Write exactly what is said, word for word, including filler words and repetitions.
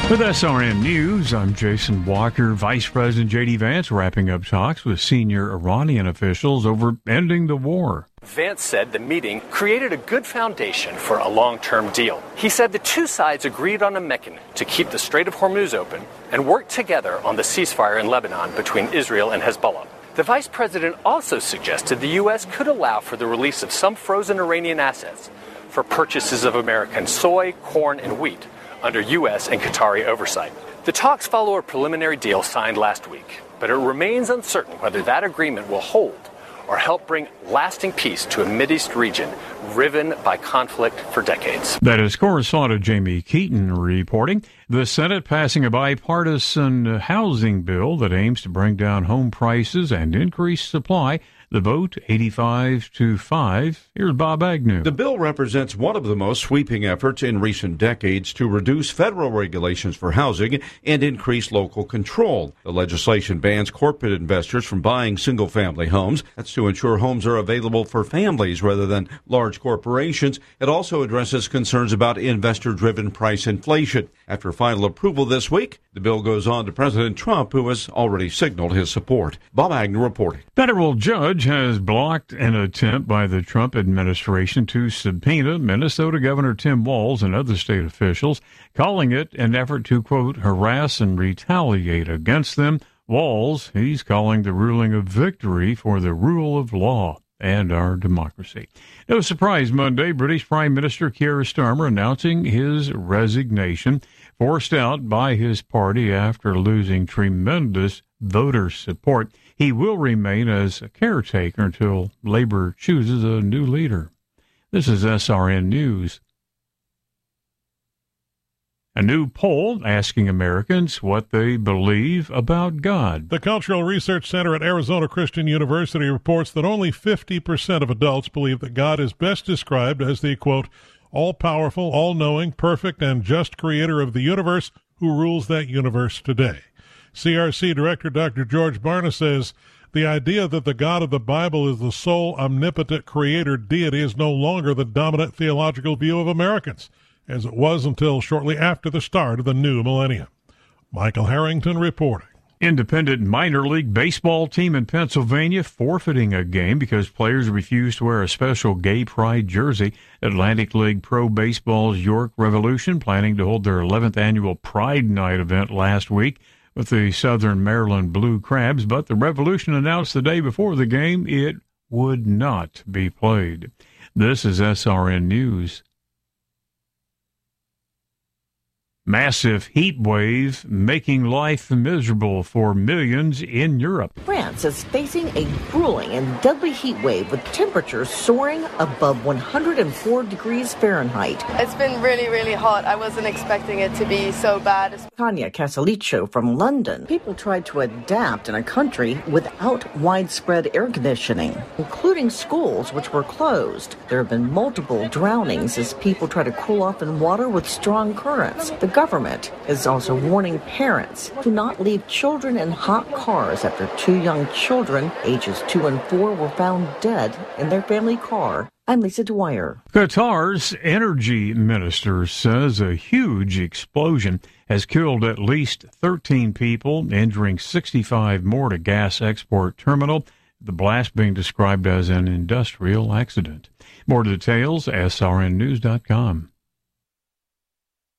With S R N News, I'm Jason Walker. Vice President J D. Vance wrapping up talks with senior Iranian officials over ending the war. Vance said the meeting created a good foundation for a long-term deal. He said the two sides agreed on a mechanism to keep the Strait of Hormuz open and work together on the ceasefire in Lebanon between Israel and Hezbollah. The vice president also suggested the U S could allow for the release of some frozen Iranian assets for purchases of American soy, corn, and wheat under U S and Qatari oversight. The talks follow a preliminary deal signed last week, but it remains uncertain whether that agreement will hold or help bring lasting peace to a Mideast region riven by conflict for decades. That is correspondent Jamie Keaton reporting. The Senate passing a bipartisan housing bill that aims to bring down home prices and increase supply. The vote, eighty-five to five. Here's Bob Agnew. The bill represents one of the most sweeping efforts in recent decades to reduce federal regulations for housing and increase local control. The legislation bans corporate investors from buying single-family homes. That's to ensure homes are available for families rather than large corporations. It also addresses concerns about investor-driven price inflation. After final approval this week, the bill goes on to President Trump, who has already signaled his support. Bob Agnew reporting. Federal judge has blocked an attempt by the Trump administration to subpoena Minnesota Governor Tim Walz and other state officials, calling it an effort to, quote, harass and retaliate against them. Walz, he's calling the ruling a victory for the rule of law and our democracy. No surprise, Monday, British Prime Minister Keir Starmer announcing his resignation, forced out by his party after losing tremendous voter support. He will remain as a caretaker until Labor chooses a new leader. This is S R N News. A new poll asking Americans what they believe about God. The Cultural Research Center at Arizona Christian University reports that only fifty percent of adults believe that God is best described as the, quote, all-powerful, all-knowing, perfect, and just creator of the universe who rules that universe today. C R C Director Doctor George Barna says the idea that the God of the Bible is the sole omnipotent creator deity is no longer the dominant theological view of Americans, as it was until shortly after the start of the new millennium. Michael Harrington reporting. Independent minor league baseball team in Pennsylvania forfeiting a game because players refused to wear a special gay pride jersey. Atlantic League Pro Baseball's York Revolution planning to hold their eleventh annual Pride Night event last week with the Southern Maryland Blue Crabs, but the Revolution announced the day before the game it would not be played. This is S R N News. Massive heat wave making life miserable for millions in Europe. France is facing a grueling and deadly heat wave with temperatures soaring above one hundred four degrees Fahrenheit. It's been really, really hot. I wasn't expecting it to be so bad. Tanya Casalicio from London. People tried to adapt in a country without widespread air conditioning, including schools which were closed. There have been multiple drownings as people try to cool off in water with strong currents. The government is also warning parents to not leave children in hot cars after two young children, ages two and four, were found dead in their family car. I'm Lisa Dwyer. Qatar's energy minister says a huge explosion has killed at least thirteen people, injuring sixty-five more at a gas export terminal. The blast being described as an industrial accident. More details, S R N news dot com.